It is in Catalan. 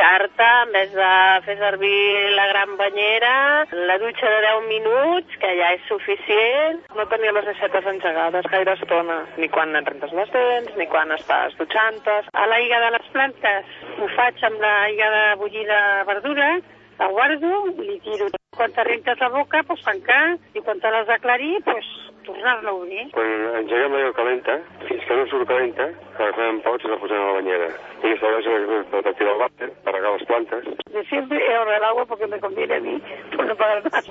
banyar-te, en vez de fer servir la gran banyera, la dutxa de 10 minuts, que ja és suficient. No tenia les aixetes engegades gaire estona, ni quan et rentes les dents, ni quan estàs dutxant-te. A l'aigua de les plantes ho faig amb l'aigua de bullida verdura, la guardo, li tiro. Quan te rentes la boca, doncs tancar, i quan te l'has d'aclarir, doncs tornar-la a obrir. Quan engeguem l'aigua calenta, fins que no surt calenta, agafem pots i la posem a la bañera. Y establece para tirar el váter, para regar las plantas. Yo siempre ahorro el agua porque me conviene a mí, por no pagar más.